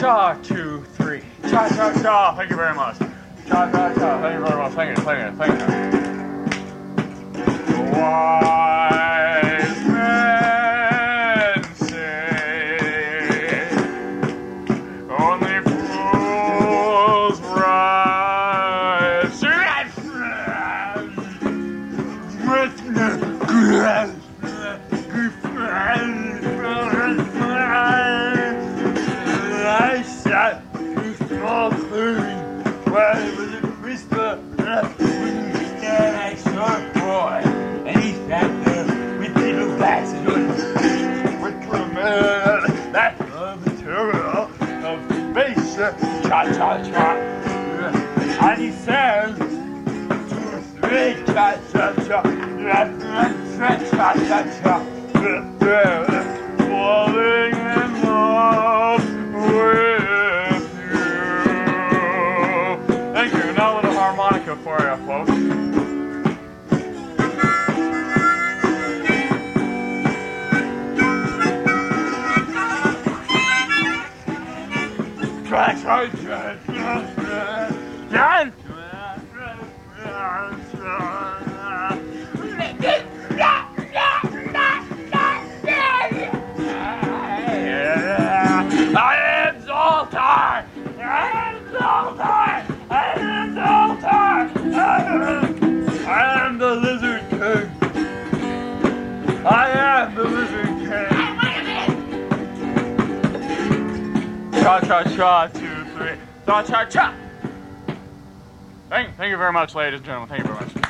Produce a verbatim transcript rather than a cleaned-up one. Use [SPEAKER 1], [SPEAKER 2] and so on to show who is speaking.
[SPEAKER 1] cha, two, three. Cha, cha, cha. Thank you very much. Cha, cha, cha. Thank you very much. Thank you, thank you, thank you. Wise men say only fools rise. I sat in a small clearing where there was a whisper and I saw a boy, and he sat there with little glasses on with that material of space, cha cha cha, and he said, two, three, cha cha cha, cha cha cha cha, falling in love with you. Thank you. Now a little harmonica for you, folks. John! I am Zoltar! I am Zoltar! I am Zoltar! I am the Lizard King! I am the Lizard King! Cha cha cha, two, three. Cha cha cha! Thank, thank you very much, ladies and gentlemen. Thank you very much.